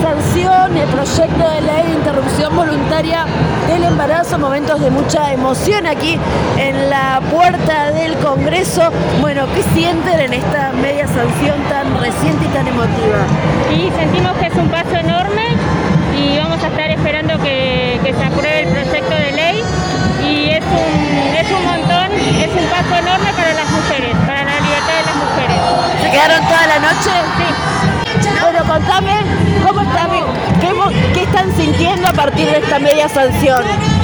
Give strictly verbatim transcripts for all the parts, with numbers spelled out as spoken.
sanción, el proyecto de ley de interrupción voluntaria del embarazo, momentos de mucha emoción aquí en la puerta del Congreso. Bueno, ¿qué sienten en esta media sanción tan reciente y tan emotiva? Y sentimos que es un paso enorme y vamos a estar esperando que, que se apruebe el proyecto de ley y es un, es un montón, es un paso enorme para las mujeres, para la libertad de las mujeres. ¿Se quedaron toda la noche? Sí. Bueno, contame, ¿cómo están, qué, qué están sintiendo a partir de esta media sanción?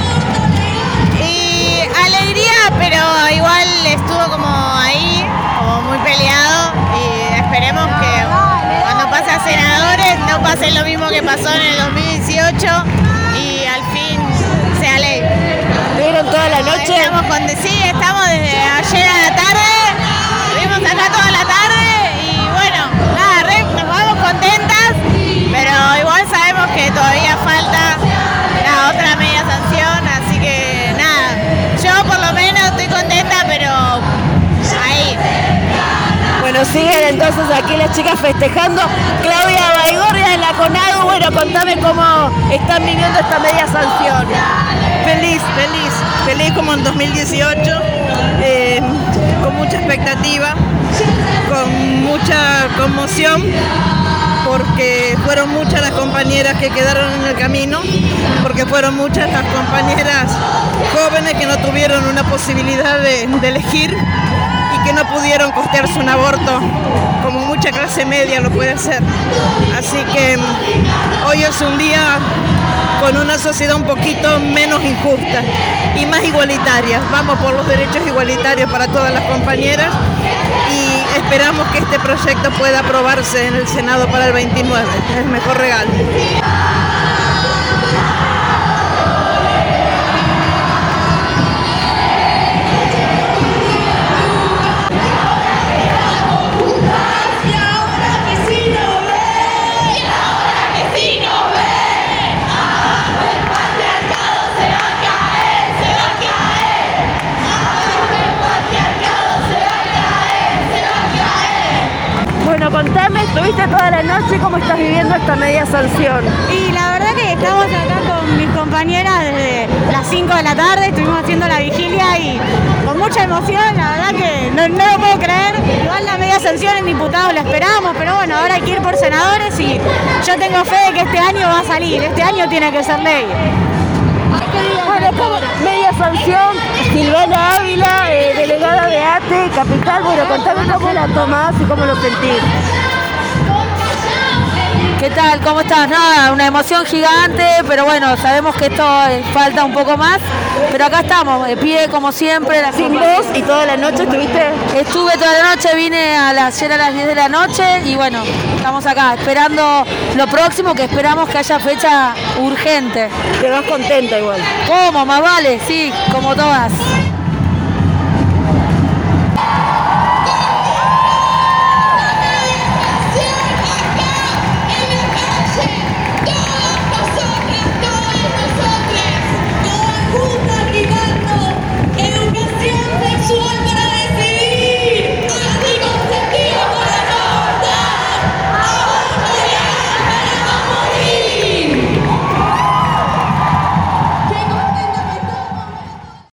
Y alegría, pero igual estuvo como ahí, como muy peleado y esperemos que cuando pase a senadores no pase lo mismo que pasó en el dos mil dieciocho y al fin sea ley. ¿Estuvieron toda la noche? Estamos con, sí, estamos desde ayer a la tarde, estuvimos acá toda la tarde y bueno, nada, re, nos vamos contentas, pero igual sabemos que todavía falta la otra media sanción, así que nada, yo por lo menos estoy contenta, pero ahí. Bueno, siguen entonces aquí las chicas festejando. Claudia Baigorria de la CONADU, bueno, contame cómo están viviendo esta media sanción. Feliz, feliz, feliz como en dos mil dieciocho, eh, con mucha expectativa, con mucha conmoción, porque fueron muchas las compañeras que quedaron en el camino, porque fueron muchas las compañeras jóvenes que no tuvieron una posibilidad de, de elegir y que no pudieron costearse un aborto, como mucha clase media lo puede hacer. Así que hoy es un día con una sociedad un poquito menos injusta y más igualitaria. Vamos por los derechos igualitarios para todas las compañeras y esperamos que este proyecto pueda aprobarse en el Senado para el veintinueve. Es el mejor regalo. Bueno, contame, estuviste toda la noche, ¿cómo estás viviendo esta media sanción? Y la verdad que estamos acá con mis compañeras desde las cinco de la tarde, estuvimos haciendo la vigilia y con mucha emoción, la verdad que no, no lo puedo creer. Igual la media sanción en diputados la esperamos, pero bueno, ahora hay que ir por senadores y yo tengo fe de que este año va a salir, este año tiene que ser ley. Bueno, como media sanción, Silvana Ávila, eh, delegada de A T E, Capital. Bueno, contame cómo la tomás y cómo lo sentís. ¿Qué tal? ¿Cómo estás? Nada, una emoción gigante, pero bueno, sabemos que esto eh, falta un poco más, pero acá estamos, de pie como siempre. La Sin vos y toda la noche estuviste. Estuve toda la noche, vine a las, ayer a las diez de la noche y bueno, estamos acá esperando lo próximo, que esperamos que haya fecha urgente. Te vas contenta igual. ¿Cómo? Más vale, sí, como todas.